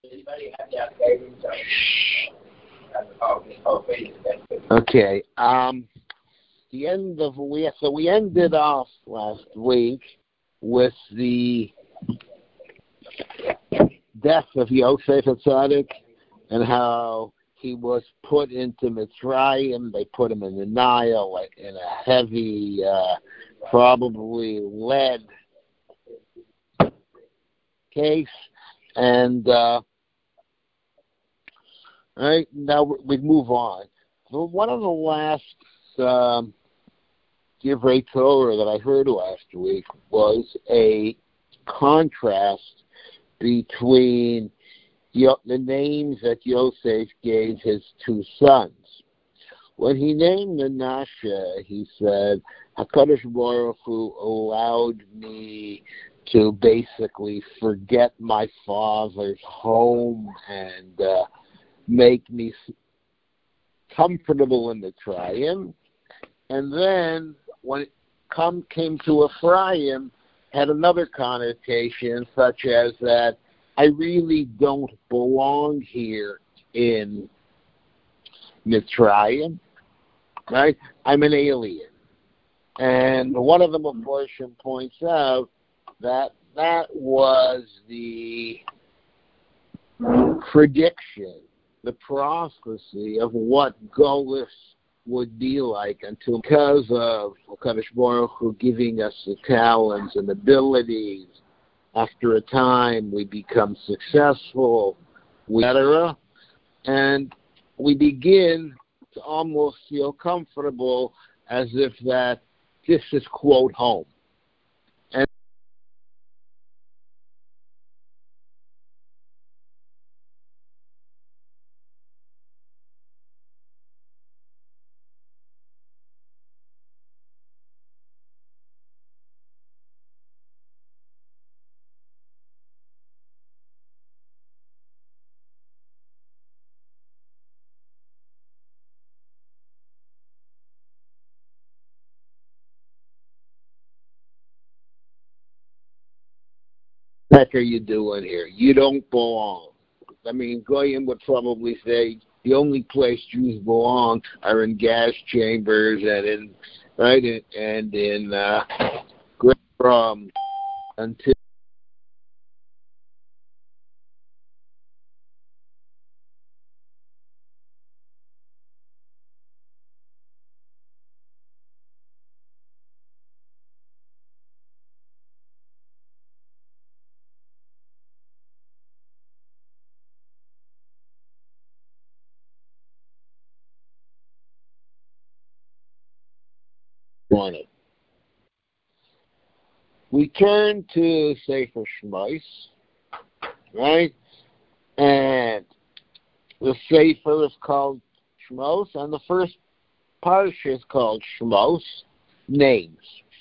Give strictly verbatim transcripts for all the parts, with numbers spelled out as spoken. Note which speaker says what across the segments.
Speaker 1: Okay. Um, the end of we so we ended off last week with the death of Yosef Atzadik and how he was put into Mitzrayim. They put him in the Nile in a heavy, uh, probably lead case, and uh, right now we move on. So one of the last um, Divrei Torah that I heard last week was a contrast between the names that Yosef gave his two sons. When he named Menashe, he said, HaKadosh Baruch Hu allowed me to basically forget my father's home and uh, make me comfortable in the Mitzrayim. And then when it come, came to Ephraim, had another connotation, such as that I really don't belong here in Mitzrayim, right? I'm an alien. And one of them, of course, points out that that was the prediction, the prophecy of what Golus would be like until, because of HaKadosh Baruch Hu giving us the talents and abilities, after a time we become successful, et cetera, and we begin to almost feel comfortable as if that this is, quote, home. And what the heck are you doing here? You don't belong. I mean, Goyim would probably say the only place Jews belong are in gas chambers and in, right, and in uh, um, until wanted. We turn to Sefer Shmos, right? And the Sefer is called Shmos, and the first parsha is called Shmos, names.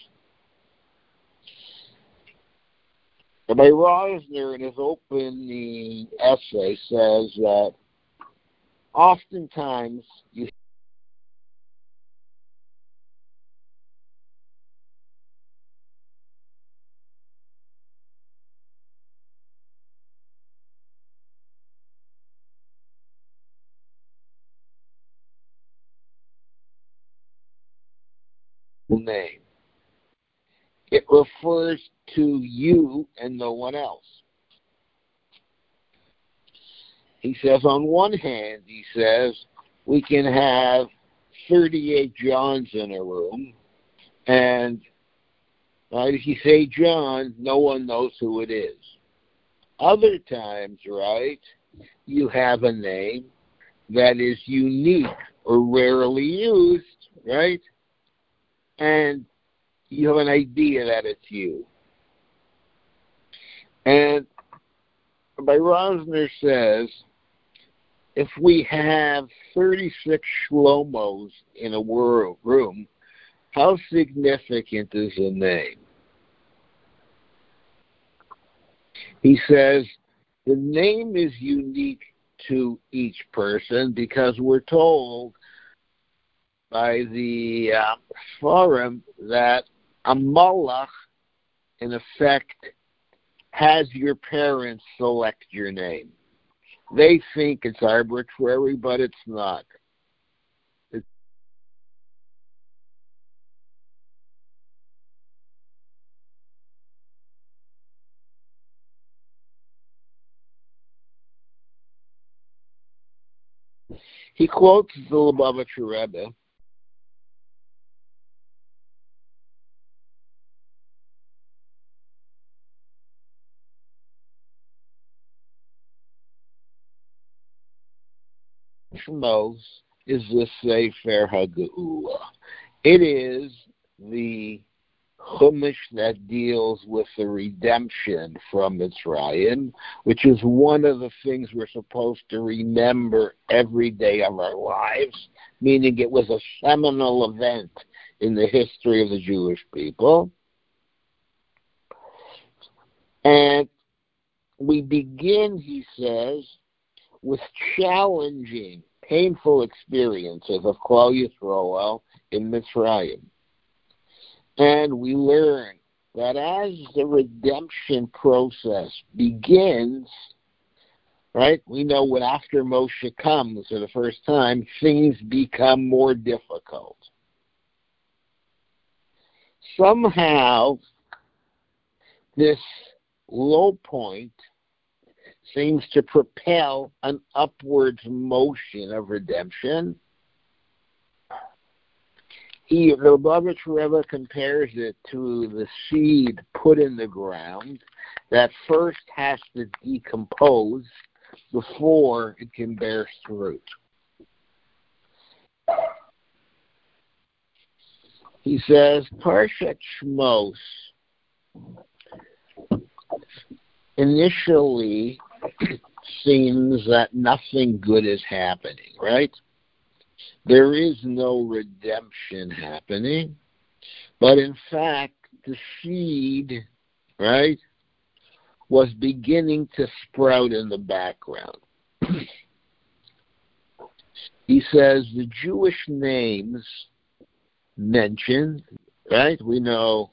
Speaker 1: Rabbi Rosner, in his opening essay, says that oftentimes you hear the name. It refers to you and no one else. He says, on one hand, he says, we can have thirty-eight Johns in a room, and right, if you say John, no one knows who it is. Other times, right, you have a name that is unique or rarely used, right, and you have an idea that it's you. And by Rosner says, if we have thirty-six Shlomos in a world room, how significant is a name? He says the name is unique to each person because we're told by the uh, forum that a malach, in effect, has your parents select your name. They think it's arbitrary, but it's not. It's, he quotes the Lubavitcher Rebbe. Shmos is the Sefer HaGeula. It is the Chumash that deals with the redemption from Mitzrayim, which is one of the things we're supposed to remember every day of our lives, meaning it was a seminal event in the history of the Jewish people. And we begin, he says, with challenging, painful experiences of Klal Yisrael in Mitzrayim. And we learn that as the redemption process begins, right, we know when after Moshe comes for the first time, things become more difficult. Somehow, this low point seems to propel an upwards motion of redemption. He, the Lubavitcher Rebbe compares it to the seed put in the ground that first has to decompose before it can bear fruit. He says, Parshat Shmos initially seems that nothing good is happening, right? There is no redemption happening, but in fact, the seed, right, was beginning to sprout in the background. He says the Jewish names mentioned, right, we know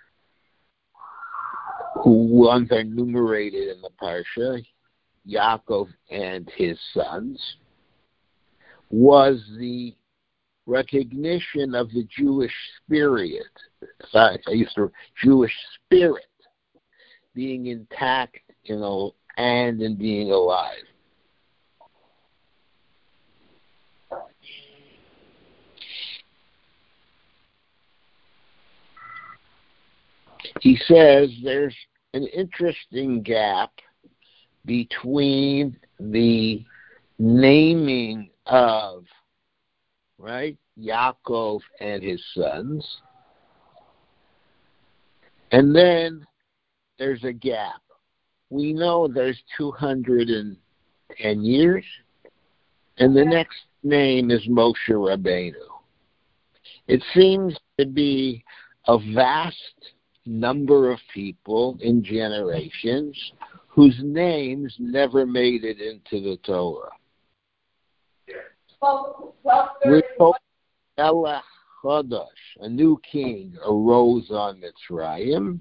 Speaker 1: who ones are enumerated in the Parsha, Yaakov and his sons, was the recognition of the Jewish spirit, I used to, Jewish spirit being intact, you know, and in being alive. He says there's an interesting gap between the naming of, right, Yaakov and his sons, and then there's a gap. We know there's two hundred ten years, and the next name is Moshe Rabbeinu. It seems to be a vast number of people in generations whose names never made it into the Torah. We're told Melech Chadash, a new king, arose on Mitzrayim,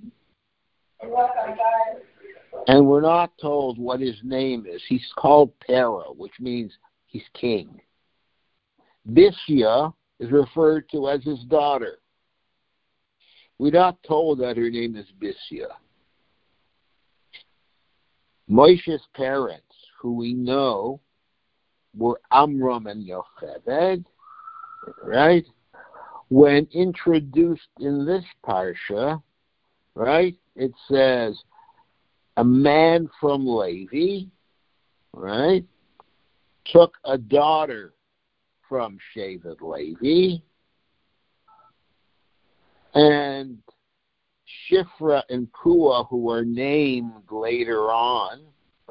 Speaker 1: and we're not told what his name is. He's called Pharaoh, which means he's king. Bishya is referred to as his daughter. We're not told that her name is Bishya. Moshe's parents, who we know were Amram and Yocheved, right? When introduced in this parsha, right, it says a man from Levi, right, took a daughter from Shevet Levi, and Shifra and Pua, who are named later on,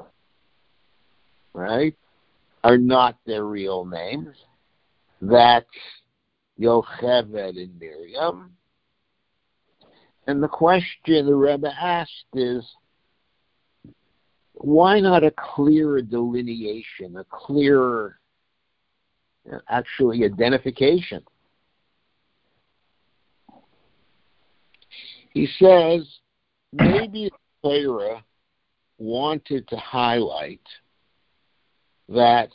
Speaker 1: right, are not their real names. That's Yocheved and Miriam. And the question the Rebbe asked is, why not a clearer delineation, a clearer, actually, identification? He says maybe the Torah wanted to highlight that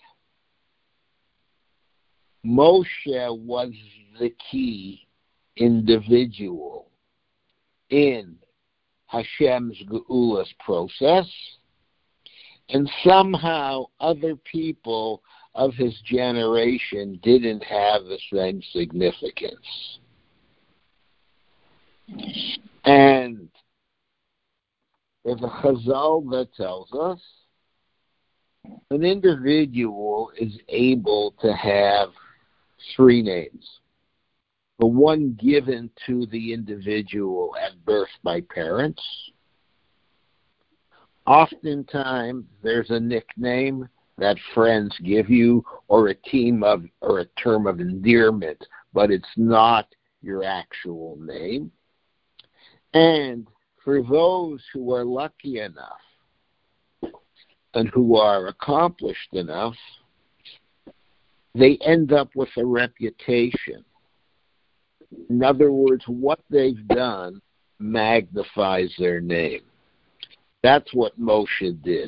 Speaker 1: Moshe was the key individual in Hashem's Geula's process, and somehow other people of his generation didn't have the same significance. And there's a Chazal that tells us an individual is able to have three names. The one given to the individual at birth by parents. Oftentimes, there's a nickname that friends give you, or a team of, or a term of endearment, but it's not your actual name. And for those who are lucky enough and who are accomplished enough, they end up with a reputation. In other words, what they've done magnifies their name. That's what Moshe did.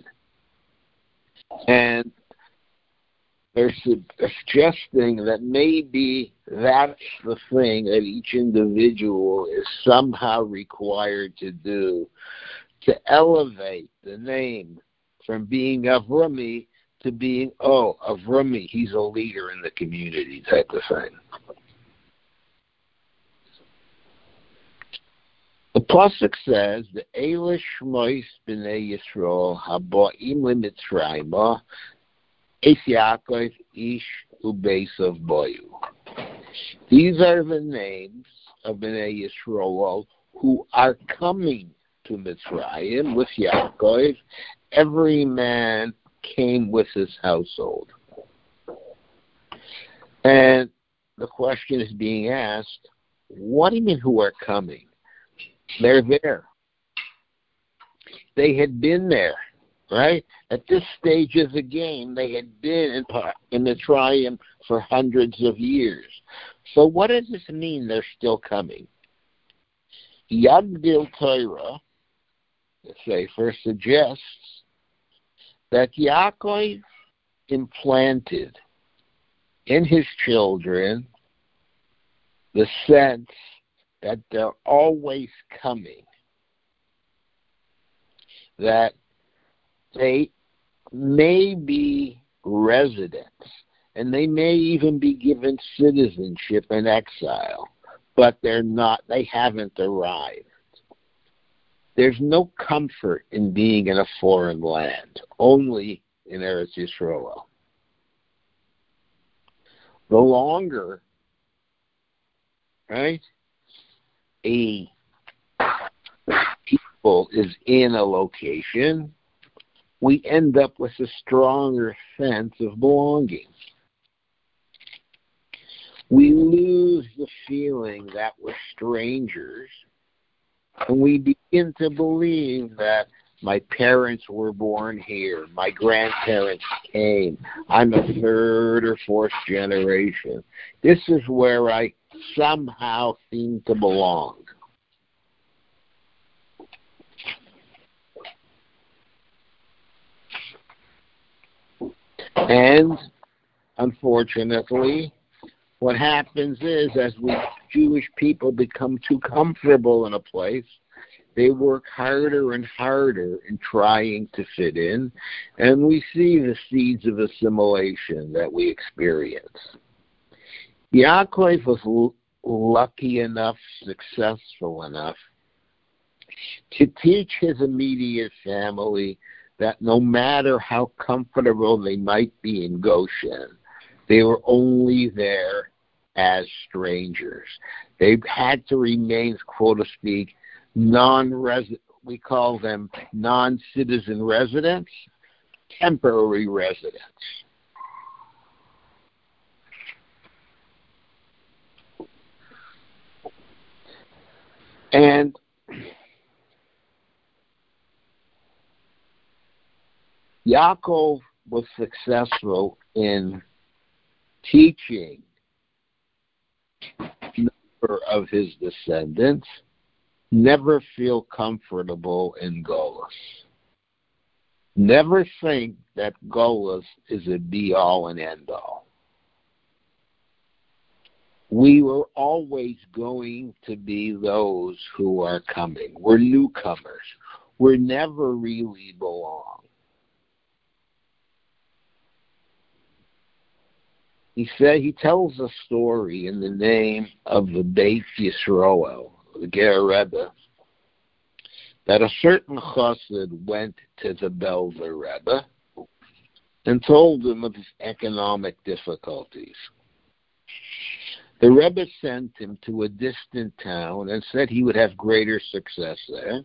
Speaker 1: And they're suggesting that maybe that's the thing that each individual is somehow required to do to elevate the name from being Avrami to being, oh, Avrami, he's a leader in the community type of thing. The Pasuk says, the Eilish Shmois B'nai Yisrael Haboim L'Mitzrayim Es Yaakov Ish Ubesav Boyu. These are the names of B'nai Yisrael who are coming to Mitzrayim with Yaakov. Every man came with his household. And the question is being asked, what do you mean who are coming? They're there. They had been there, right? At this stage of the game, they had been in, in Mitzrayim for hundreds of years. So what does this mean they're still coming? Yagdil Torah, the Sefer, suggests that Yaakov implanted in his children the sense that they're always coming, that they may be residents, and they may even be given citizenship in exile, but they're not, they haven't arrived. There's no comfort in being in a foreign land, only in Eretz Yisrael. The longer, right, a people is in a location, we end up with a stronger sense of belonging. We lose the feeling that we're strangers, and we begin to believe that my parents were born here, my grandparents came, I'm a third or fourth generation. This is where I somehow seem to belong. And unfortunately, what happens is, as we Jewish people become too comfortable in a place, they work harder and harder in trying to fit in, and we see the seeds of assimilation that we experience. Yaakov was l- lucky enough, successful enough, to teach his immediate family that no matter how comfortable they might be in Goshen, they were only there as strangers. They had to remain, quote to speak, non-resident, we call them non-citizen residents, temporary residents. And Yaakov was successful in teaching a number of his descendants never feel comfortable in Golus. Never think that Golas is a be-all and end-all. We were always going to be those who are coming. We're newcomers. We never really belong. He said he tells a story in the name of the Beit Yisroel, the Ger Rebbe, that a certain chassid went to the Belzer Rebbe and told him of his economic difficulties. The Rebbe sent him to a distant town and said he would have greater success there.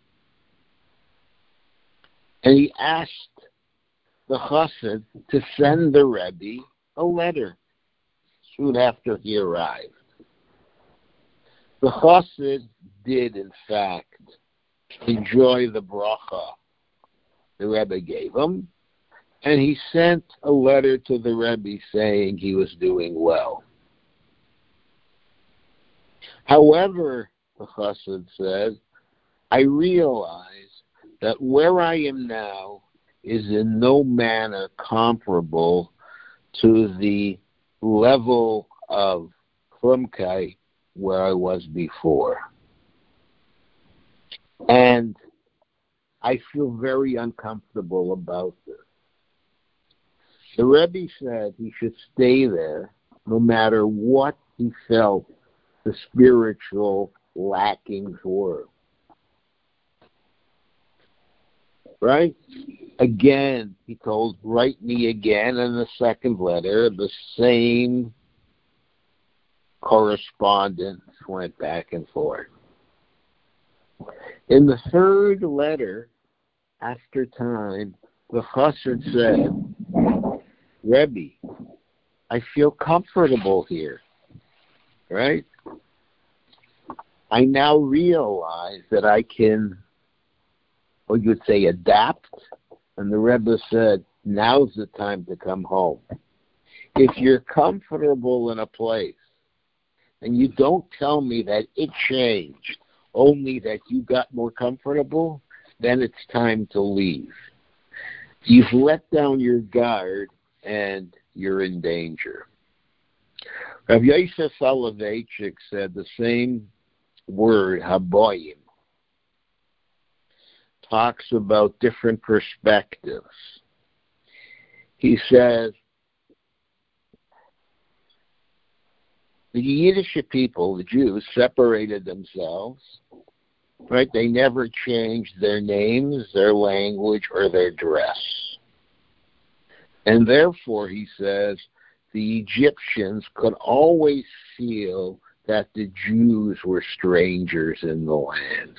Speaker 1: And he asked the chassid to send the Rebbe a letter soon after he arrived. The chassid did, in fact, enjoy the bracha the Rebbe gave him, and he sent a letter to the Rebbe saying he was doing well. However, the chassid said, I realize that where I am now is in no manner comparable to the level of Chlumkai where I was before. And I feel very uncomfortable about this. The Rebbe said he should stay there no matter what he felt the spiritual lackings were. Right? Again, he told, write me again in the second letter. The same correspondence went back and forth. In the third letter, after time, the chassid said, Rebbe, I feel comfortable here. Right? I now realize that I can, or you'd say, adapt. And the Rebbe said, now's the time to come home. If you're comfortable in a place and you don't tell me that it changed, only that you got more comfortable, then it's time to leave. You've let down your guard and you're in danger. Rav Yosef Soloveitchik said the same word, haboyim, talks about different perspectives. He says, the Yiddish people, the Jews, separated themselves, right? They never changed their names, their language, or their dress. And therefore, he says, the Egyptians could always feel that the Jews were strangers in the land.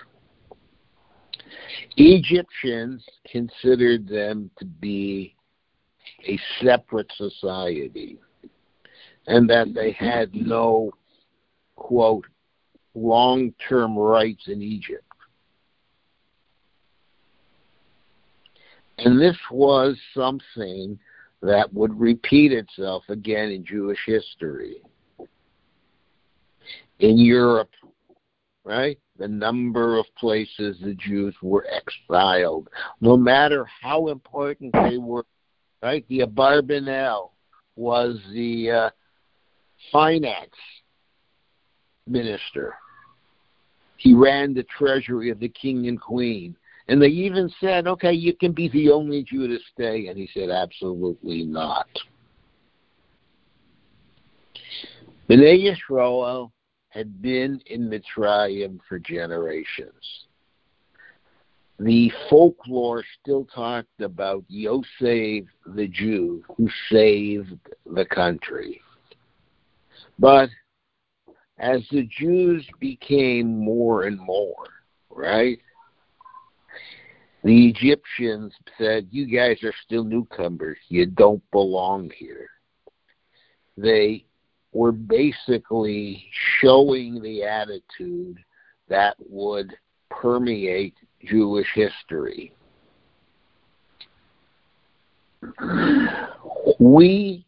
Speaker 1: Egyptians considered them to be a separate society and that they had no, quote, long-term rights in Egypt. And this was something that would repeat itself again in Jewish history. In Europe, right, the number of places the Jews were exiled, no matter how important they were, right? The Abarbanel was the uh, finance minister. He ran the treasury of the king and queen. And they even said, okay, you can be the only Jew to stay. And he said, absolutely not. Bnei Yisrael had been in Mitzrayim for generations. The folklore still talked about Yosef the Jew who saved the country. But as the Jews became more and more, right, the Egyptians said, you guys are still newcomers. You don't belong here. They were basically showing the attitude that would permeate Jewish history. We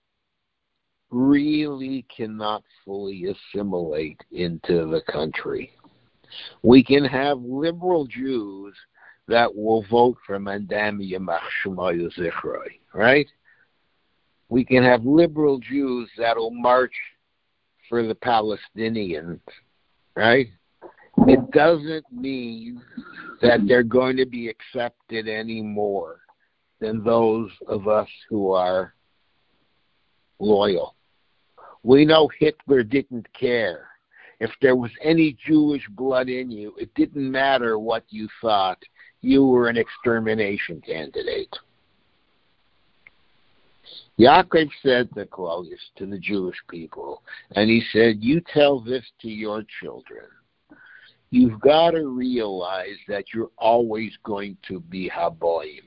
Speaker 1: really cannot fully assimilate into the country. We can have liberal Jews that will vote for Mandam Yamach Shemoy Zichroi, right? We can have liberal Jews that will march for the Palestinians, right? It doesn't mean that they're going to be accepted any more than those of us who are loyal. We know Hitler didn't care. If there was any Jewish blood in you, it didn't matter what you thought. You were an extermination candidate. Yaakov said to Claudius, to the Jewish people, and he said, you tell this to your children. You've got to realize that you're always going to be Haboim.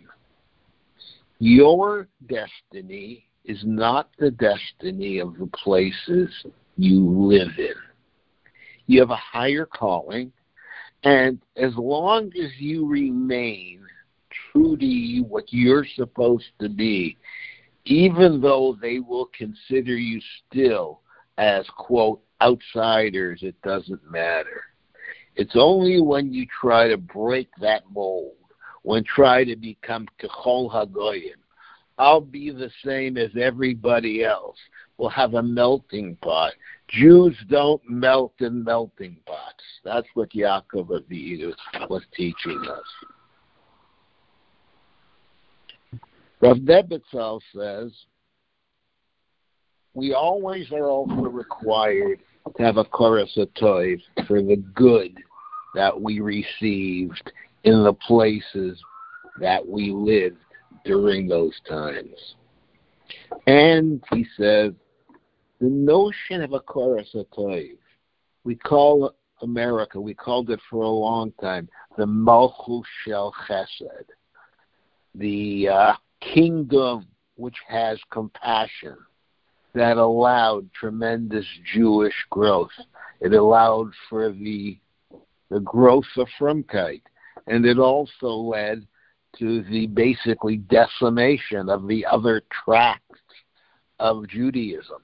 Speaker 1: Your destiny is not the destiny of the places you live in. You have a higher calling, and as long as you remain true to what you're supposed to be, even though they will consider you still as, quote, outsiders, it doesn't matter. It's only when you try to break that mold, when try to become Kechol Hagoyim, I'll be the same as everybody else. We'll have a melting pot. Jews don't melt in melting pots. That's what Yaakov Avinu was teaching us. Rav Nebetzal says, we always are also required to have a koras hatov for the good that we received in the places that we lived during those times. And he says, the notion of a koras hatov, we call America, we called it for a long time, the Malchus Shel Chesed, the uh, kingdom which has compassion, that allowed tremendous Jewish growth. It allowed for the the growth of Frumkeit, and it also led to the basically decimation of the other tracts of Judaism.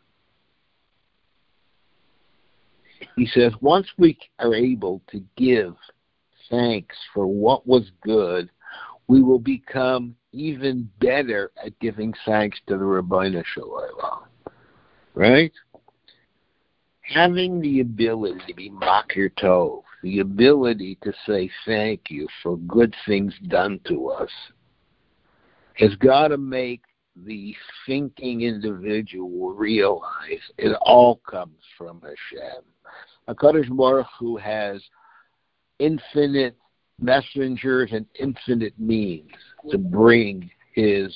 Speaker 1: He says, once we are able to give thanks for what was good, we will become even better at giving thanks to the Ribbono Shel Olam. Right? Having the ability to be Makir Tov, the ability to say thank you for good things done to us, has got to make the thinking individual realize it all comes from Hashem. HaKadosh Baruch Hu has infinite messengers and infinite means to bring his,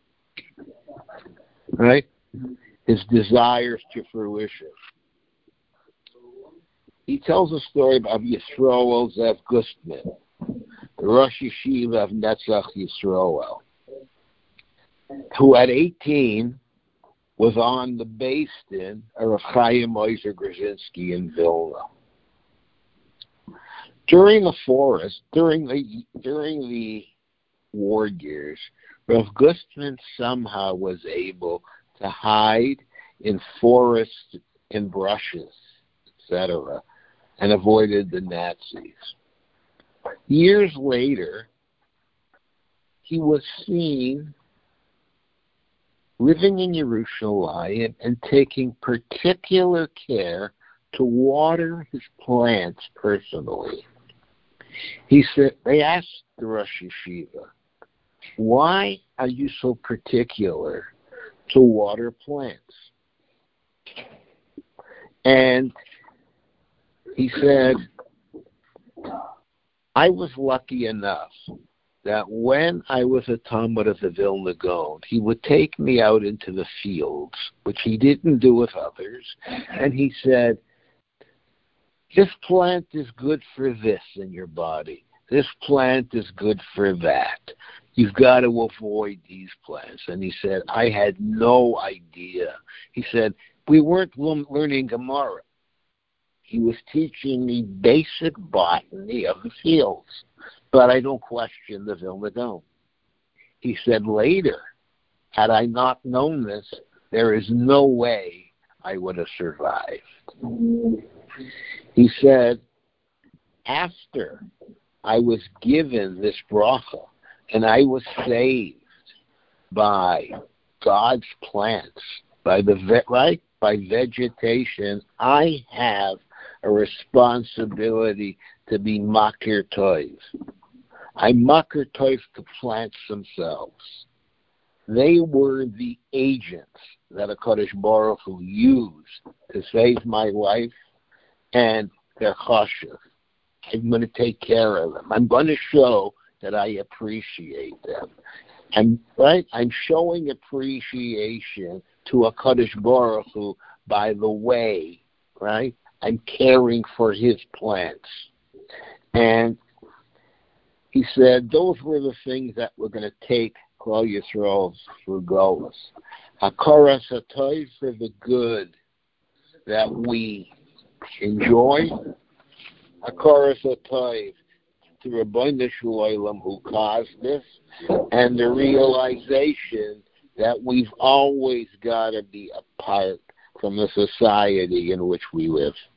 Speaker 1: right, his desires to fruition. He tells a story about Yisroel Zev Gustman, the Rosh Yeshiva of Netzach Yisroel, who at eighteen was on the Beis Din of Rav Chaim Ozer Grzinski in Vilna. During the forest, during the during the war years, Rav Gustman somehow was able to hide in forests, in brushes, et cetera, and avoided the Nazis. Years later, he was seen living in Yerushalayim and taking particular care to water his plants personally. He said, they asked the Rosh Yeshiva, why are you so particular to water plants? And he said, I was lucky enough that when I was a Talmud of the Vilna Gaon, he would take me out into the fields, which he didn't do with others, and he said, this plant is good for this in your body. This plant is good for that. You've got to avoid these plants. And he said, I had no idea. He said, we weren't learning Gemara. He was teaching me basic botany of the fields, but I don't question the Vilna Gaon. He said later, had I not known this, there is no way I would have survived. He said, after I was given this bracha, and I was saved by God's plants, by the ve- right, by vegetation. I have a responsibility to be makir toiv. I makir toiv to plants themselves. They were the agents that HaKadosh Baruch Hu used to save my life, and they're chashuv. I'm going to take care of them. I'm going to show that I appreciate them. I'm, right? I'm showing appreciation to HaKadosh Baruch Hu by the way, right? I'm caring for his plants. And he said those were the things that were going to take Klal Yisrael through Golus. Hakaras HaTov, for the good that we enjoy. Hakaras HaTov, to Rabbeinu Shalom who caused this, and the realization that we've always got to be apart from the society in which we live.